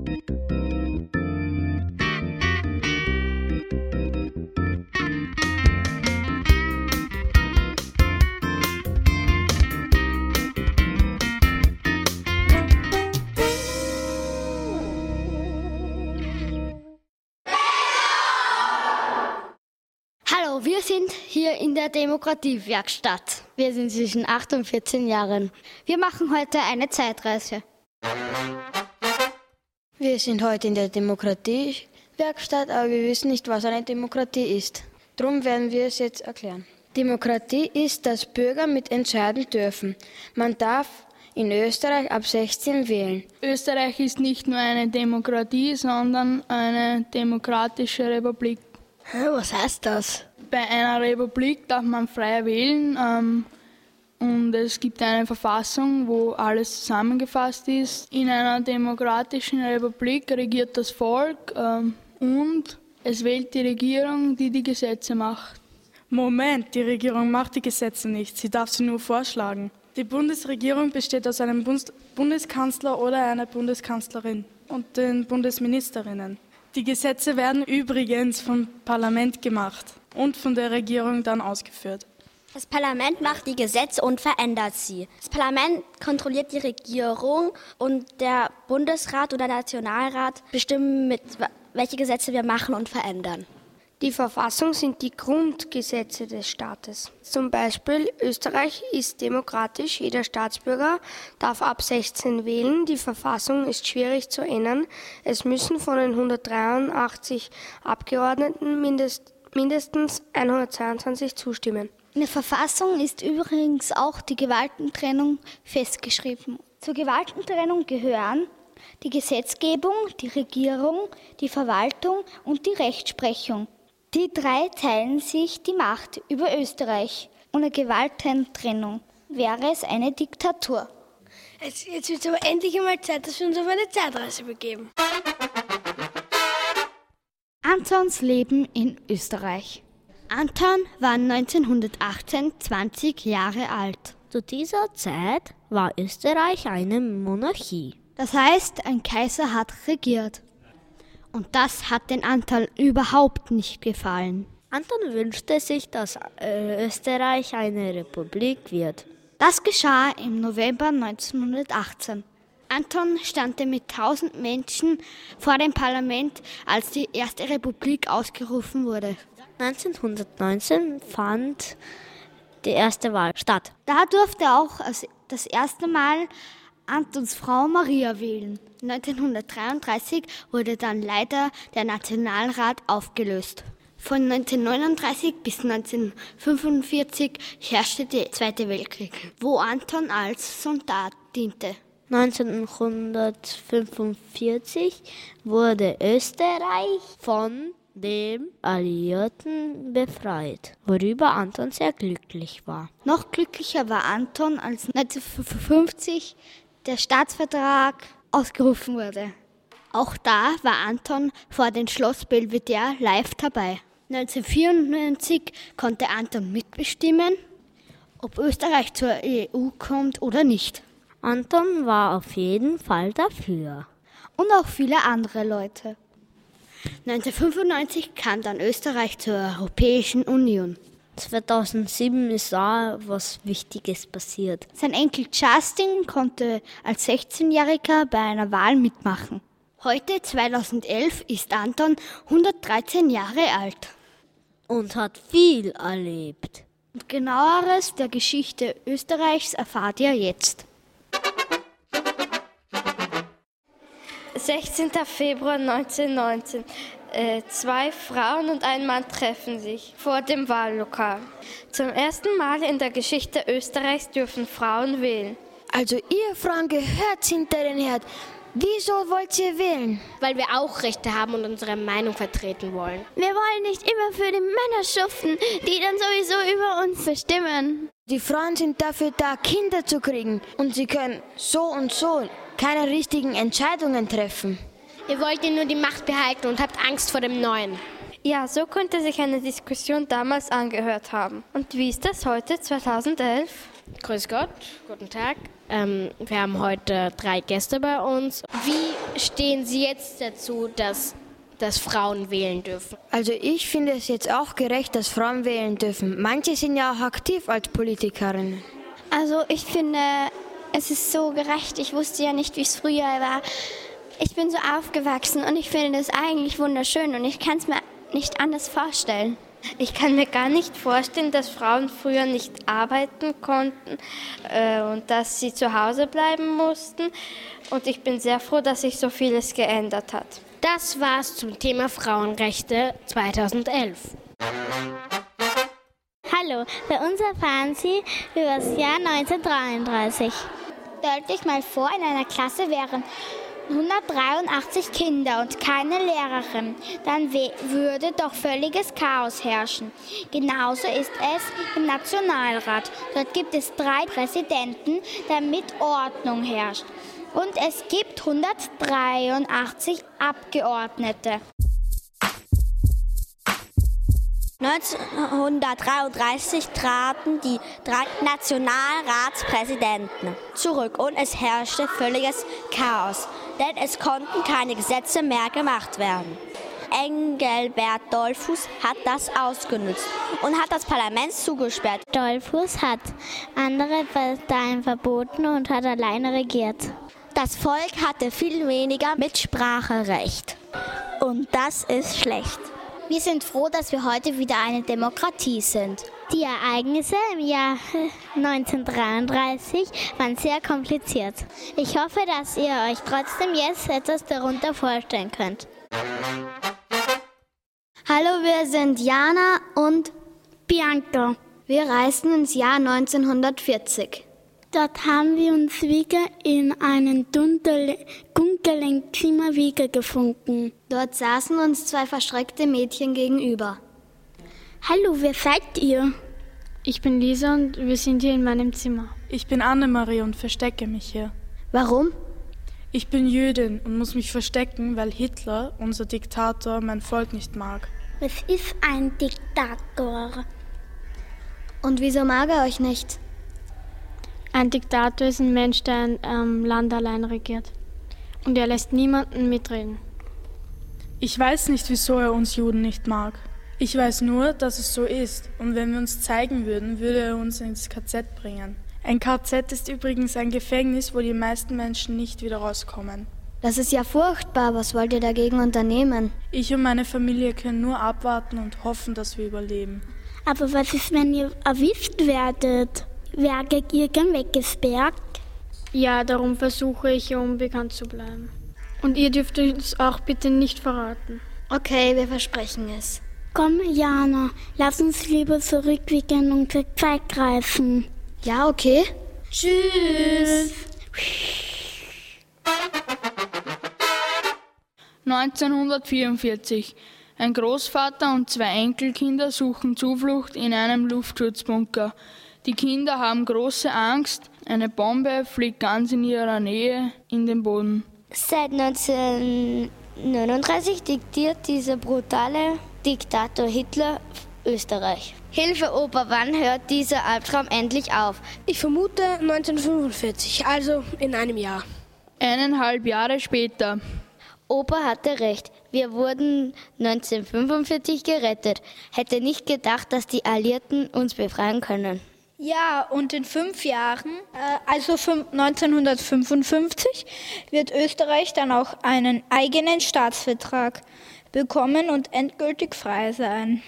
Hallo, wir sind hier in der Demokratiewerkstatt. Wir sind zwischen 8 und 14 Jahren. Wir machen heute eine Zeitreise. Wir sind heute in der Demokratiewerkstatt, aber wir wissen nicht, was eine Demokratie ist. Darum werden wir es jetzt erklären. Demokratie ist, dass Bürger mitentscheiden dürfen. Man darf in Österreich ab 16 wählen. Österreich ist nicht nur eine Demokratie, sondern eine demokratische Republik. Was heißt das? Bei einer Republik darf man frei wählen und es gibt eine Verfassung, wo alles zusammengefasst ist. In einer demokratischen Republik regiert das Volk und es wählt die Regierung, die die Gesetze macht. Moment, die Regierung macht die Gesetze nicht, sie darf sie nur vorschlagen. Die Bundesregierung besteht aus einem Bundeskanzler oder einer Bundeskanzlerin und den Bundesministerinnen. Die Gesetze werden übrigens vom Parlament gemacht und von der Regierung dann ausgeführt. Das Parlament macht die Gesetze und verändert sie. Das Parlament kontrolliert die Regierung und der Bundesrat oder der Nationalrat bestimmen, welche Gesetze wir machen und verändern. Die Verfassung sind die Grundgesetze des Staates. Zum Beispiel Österreich ist demokratisch, jeder Staatsbürger darf ab 16 wählen. Die Verfassung ist schwierig zu ändern. Es müssen von den 183 Abgeordneten mindestens 122 zustimmen. In der Verfassung ist übrigens auch die Gewaltentrennung festgeschrieben. Zur Gewaltentrennung gehören die Gesetzgebung, die Regierung, die Verwaltung und die Rechtsprechung. Die drei teilen sich die Macht über Österreich. Ohne Gewaltentrennung wäre es eine Diktatur. Jetzt wird es aber endlich einmal Zeit, dass wir uns auf eine Zeitreise begeben. Antons Leben in Österreich. Anton war 1918 20 Jahre alt. Zu dieser Zeit war Österreich eine Monarchie. Das heißt, ein Kaiser hat regiert. Und das hat den Anton überhaupt nicht gefallen. Anton wünschte sich, dass Österreich eine Republik wird. Das geschah im November 1918. Anton stand mit 1000 Menschen vor dem Parlament, als die erste Republik ausgerufen wurde. 1919 fand die erste Wahl statt. Da durfte auch das erste Mal Antons Frau Maria wählen. 1933 wurde dann leider der Nationalrat aufgelöst. Von 1939 bis 1945 herrschte der Zweite Weltkrieg, wo Anton als Soldat diente. 1945 wurde Österreich von den Alliierten befreit, worüber Anton sehr glücklich war. Noch glücklicher war Anton, als 1955 der Staatsvertrag ausgerufen wurde. Auch da war Anton vor dem Schloss Belvedere live dabei. 1994 konnte Anton mitbestimmen, ob Österreich zur EU kommt oder nicht. Anton war auf jeden Fall dafür. Und auch viele andere Leute. 1995 kam dann Österreich zur Europäischen Union. 2007 ist da was Wichtiges passiert. Sein Enkel Justin konnte als 16-Jähriger bei einer Wahl mitmachen. Heute, 2011, ist Anton 113 Jahre alt. Und hat viel erlebt. Und genaueres der Geschichte Österreichs erfahrt ihr jetzt. 16. Februar 1919. Zwei Frauen und ein Mann treffen sich vor dem Wahllokal. Zum ersten Mal in der Geschichte Österreichs dürfen Frauen wählen. Also ihr Frauen gehört hinter den Herd. Wieso wollt ihr wählen? Weil wir auch Rechte haben und unsere Meinung vertreten wollen. Wir wollen nicht immer für die Männer schuften, die dann sowieso über uns bestimmen. Die Frauen sind dafür da, Kinder zu kriegen. Und sie können so und so keine richtigen Entscheidungen treffen. Ihr wollt ja nur die Macht behalten und habt Angst vor dem Neuen. Ja, so könnte sich eine Diskussion damals angehört haben. Und wie ist das heute, 2011? Grüß Gott, guten Tag. Wir haben heute 3 Gäste bei uns. Wie stehen Sie jetzt dazu, dass Frauen wählen dürfen? Also ich finde es jetzt auch gerecht, dass Frauen wählen dürfen. Manche sind ja auch aktiv als Politikerinnen. Also ich finde, es ist so gerecht. Ich wusste ja nicht, wie es früher war. Ich bin so aufgewachsen und ich finde das eigentlich wunderschön und ich kann es mir nicht anders vorstellen. Ich kann mir gar nicht vorstellen, dass Frauen früher nicht arbeiten konnten und dass sie zu Hause bleiben mussten. Und ich bin sehr froh, dass sich so vieles geändert hat. Das war's zum Thema Frauenrechte 2011. Hallo, bei uns erfahren Sie über das Jahr 1933. Stellt euch mal vor, in einer Klasse wären 183 Kinder und keine Lehrerin, dann würde doch völliges Chaos herrschen. Genauso ist es im Nationalrat. Dort gibt es 3 Präsidenten, damit Ordnung herrscht. Und es gibt 183 Abgeordnete. 1933 traten die 3 Nationalratspräsidenten zurück und es herrschte völliges Chaos, denn es konnten keine Gesetze mehr gemacht werden. Engelbert Dollfuß hat das ausgenutzt und hat das Parlament zugesperrt. Dollfuß hat andere Parteien verboten und hat alleine regiert. Das Volk hatte viel weniger Mitspracherecht und das ist schlecht. Wir sind froh, dass wir heute wieder eine Demokratie sind. Die Ereignisse im Jahr 1933 waren sehr kompliziert. Ich hoffe, dass ihr euch trotzdem jetzt etwas darunter vorstellen könnt. Hallo, wir sind Jana und Bianca. Wir reisten ins Jahr 1940. Dort haben wir uns wieder in einem dunklen Zimmer gefunden. Dort saßen uns 2 verschreckte Mädchen gegenüber. Hallo, wer seid ihr? Ich bin Lisa und wir sind hier in meinem Zimmer. Ich bin Annemarie und verstecke mich hier. Warum? Ich bin Jüdin und muss mich verstecken, weil Hitler, unser Diktator, mein Volk nicht mag. Was ist ein Diktator? Und wieso mag er euch nicht? Ein Diktator ist ein Mensch, der ein Land allein regiert. Und er lässt niemanden mitreden. Ich weiß nicht, wieso er uns Juden nicht mag. Ich weiß nur, dass es so ist. Und wenn wir uns zeigen würden, würde er uns ins KZ bringen. Ein KZ ist übrigens ein Gefängnis, wo die meisten Menschen nicht wieder rauskommen. Das ist ja furchtbar. Was wollt ihr dagegen unternehmen? Ich und meine Familie können nur abwarten und hoffen, dass wir überleben. Aber was ist, wenn ihr erwischt werdet? Werdet ihr gern weggesperrt? Ja, darum versuche ich, hier unbekannt zu bleiben. Und ihr dürft uns auch bitte nicht verraten. Okay, wir versprechen es. Komm, Jana, lass uns lieber zurück wegen unserer Zeit greifen. Ja, okay. Tschüss. 1944. Ein Großvater und 2 Enkelkinder suchen Zuflucht in einem Luftschutzbunker. Die Kinder haben große Angst. Eine Bombe fliegt ganz in ihrer Nähe in den Boden. Seit 1939 diktiert dieser brutale Diktator Hitler Österreich. Hilfe, Opa, wann hört dieser Albtraum endlich auf? Ich vermute 1945, also in einem Jahr. 1,5 Jahre später. Opa hatte recht. Wir wurden 1945 gerettet. Hätte nicht gedacht, dass die Alliierten uns befreien können. Ja, und in 5 Jahren, also 1955, wird Österreich dann auch einen eigenen Staatsvertrag bekommen und endgültig frei sein.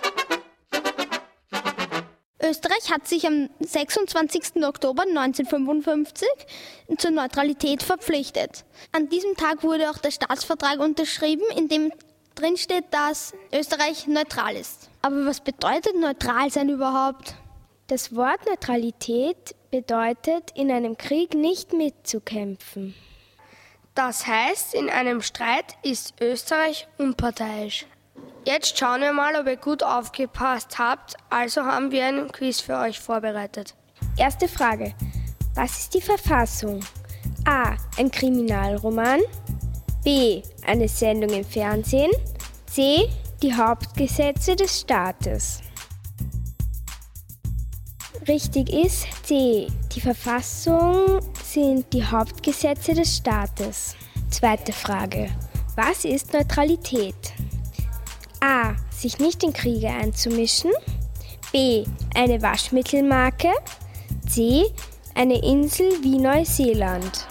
Österreich hat sich am 26. Oktober 1955 zur Neutralität verpflichtet. An diesem Tag wurde auch der Staatsvertrag unterschrieben, in dem drin steht, dass Österreich neutral ist. Aber was bedeutet neutral sein überhaupt? Das Wort Neutralität bedeutet, in einem Krieg nicht mitzukämpfen. Das heißt, in einem Streit ist Österreich unparteiisch. Jetzt schauen wir mal, ob ihr gut aufgepasst habt. Also haben wir einen Quiz für euch vorbereitet. Erste Frage. Was ist die Verfassung? A. Ein Kriminalroman. B. Eine Sendung im Fernsehen. C. Die Hauptgesetze des Staates. Richtig ist C. Die Verfassung sind die Hauptgesetze des Staates. Zweite Frage. Was ist Neutralität? A. Sich nicht in Kriege einzumischen. B. Eine Waschmittelmarke. C. Eine Insel wie Neuseeland.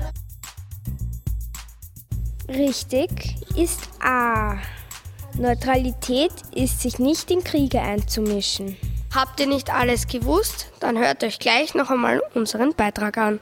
Richtig ist A. Neutralität ist, sich nicht in Kriege einzumischen. Habt ihr nicht alles gewusst? Dann hört euch gleich noch einmal unseren Beitrag an.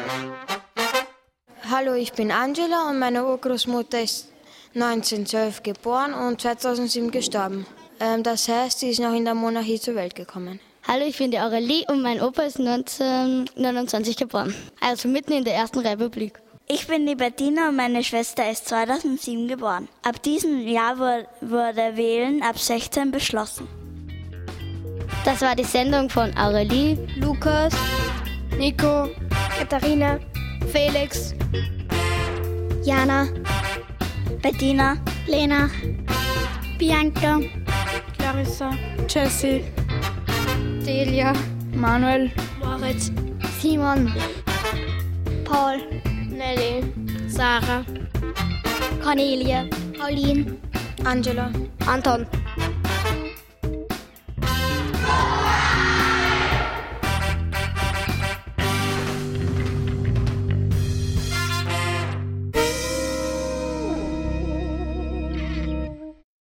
Hallo, ich bin Angela und meine Urgroßmutter ist 1912 geboren und 2007 gestorben. Das heißt, sie ist noch in der Monarchie zur Welt gekommen. Hallo, ich bin die Aurelie und mein Opa ist 1929 geboren, also mitten in der Ersten Republik. Ich bin die Bettina und meine Schwester ist 2007 geboren. Ab diesem Jahr wurde Wählen ab 16 beschlossen. Das war die Sendung von Aurelie, Lukas, Nico, Katharina, Felix, Jana, Bettina, Lena, Bianca, Clarissa, Jessie, Delia, Manuel, Moritz, Simon, Paul, Nelly, Sarah, Cornelia, Pauline, Angela, Anton.